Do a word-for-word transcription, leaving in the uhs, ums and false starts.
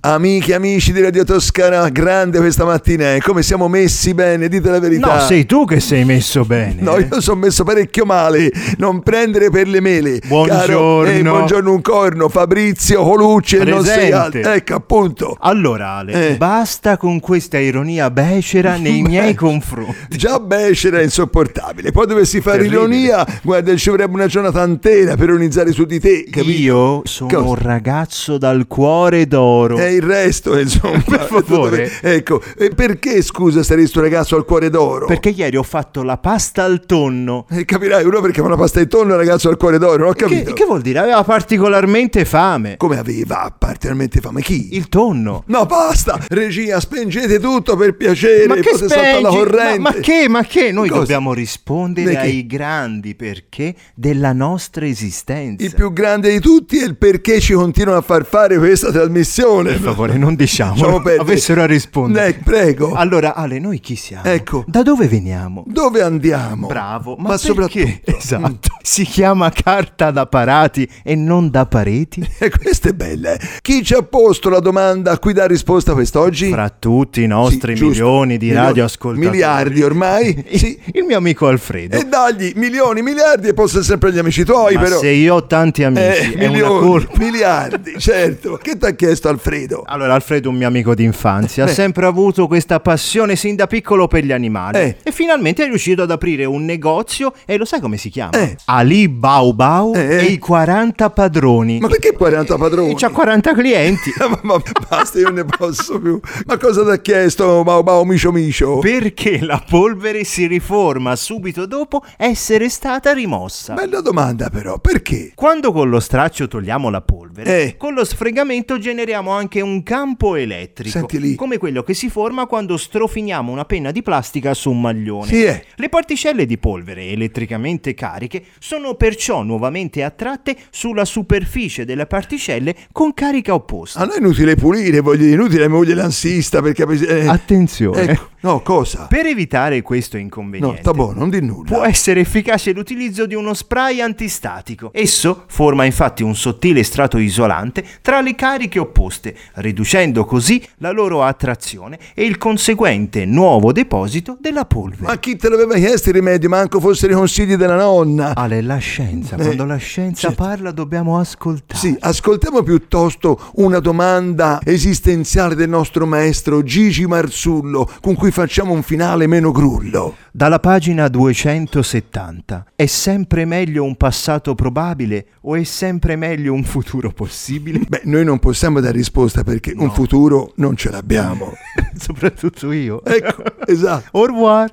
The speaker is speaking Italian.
Amiche e amici di Radio Toscana, grande questa mattina, eh. Come siamo messi bene, dite la verità. No, sei tu che sei messo bene. No, io sono messo parecchio male. Non prendere per le mele. Buongiorno. Caro, eh, buongiorno un corno, Fabrizio Colucci e non sei altro. Ecco, appunto. Allora Ale, eh. basta con questa ironia becera nei miei confronti. Già becera è insopportabile. Poi dovessi fare Terribile. ironia, guarda, ci vorrebbe una giornata intera per ironizzare su di te, capito? Io sono Cosa? un ragazzo dal cuore d'oro. E il resto, insomma. Per favore. Ecco, e perché, scusa, saresti un ragazzo al cuore d'oro? Perché ieri ho fatto la pasta al tonno. E capirai, uno perché fa una pasta di tonno, un ragazzo al cuore d'oro, non ho capito. Che, che vuol dire? Aveva particolarmente fame. Come aveva particolarmente fame? Chi? Il tonno. No, basta! Regia, spengete tutto per piacere. Ma che potete saltare la spengi? corrente. Ma, ma che? Ma che? Noi Cosa? dobbiamo rispondere Di che? ai grandi perché della nostra esistenza. Il più grande di tutti è il perché ci continuano a far fare questa trasmissione. Per favore, non diciamo. Lasciamo perdere. Avessero a rispondere. Eh, prego. Allora, Ale, noi chi siamo? Ecco. Da dove veniamo? Dove andiamo? Bravo, ma, Ma perché? soprattutto- Esatto. Si chiama carta da parati e non da pareti? E questa è bella. eh. Chi ci ha posto la domanda a cui dà risposta quest'oggi? Fra tutti i nostri Sì, giusto. milioni di Milio- radioascoltatori. Miliardi ormai. Sì. Il mio amico Alfredo. E dagli milioni, miliardi e possono sempre gli amici tuoi, Ma però. se io ho tanti amici, Eh, è una milioni, colpa. miliardi, certo. Che ti ha chiesto Alfredo? Allora, Alfredo, un mio amico d'infanzia, ha Eh. sempre avuto questa passione sin da piccolo per gli animali. Eh. E finalmente è riuscito ad aprire un negozio, e lo sai come si chiama? Eh. Ali Bau Bau Eh. e i quaranta padroni. Ma perché quaranta padroni? E c'ha quaranta clienti. ma, ma basta, io non ne posso più. Ma cosa ti ha chiesto Mau Mau Micio Micio? Perché la polvere si riforma subito dopo essere stata rimossa? Bella domanda però, perché? Quando con lo straccio togliamo la polvere, Eh. con lo sfregamento generiamo anche un campo elettrico, Senti lì. come quello che si forma quando strofiniamo una penna di plastica su un maglione. Sì, eh. Le particelle di polvere elettricamente cariche sono perciò nuovamente attratte sulla superficie delle particelle con carica opposta. A noi è inutile pulire, voglio dire, inutile mia moglie lansista perché... Eh, Attenzione. ecco. No, cosa? Per evitare questo No, inconveniente, sta buono, non di nulla. può essere efficace l'utilizzo di uno spray antistatico. Esso forma infatti un sottile strato isolante tra le cariche opposte, riducendo così la loro attrazione e il conseguente nuovo deposito della polvere. Ma chi te l'aveva chiesto il rimedio? Manco fossero i consigli della nonna. Ale, la scienza, Eh, quando la scienza certo. parla dobbiamo ascoltare. Sì, ascoltiamo piuttosto una domanda esistenziale del nostro maestro Gigi Marzullo, con cui facciamo un finale meno grullo. Dalla pagina duecentosettanta. È sempre meglio un passato probabile o è sempre meglio un futuro possibile? Beh, noi non possiamo dare risposta perché un futuro non ce l'abbiamo. Soprattutto io. Ecco, esatto. Au revoir.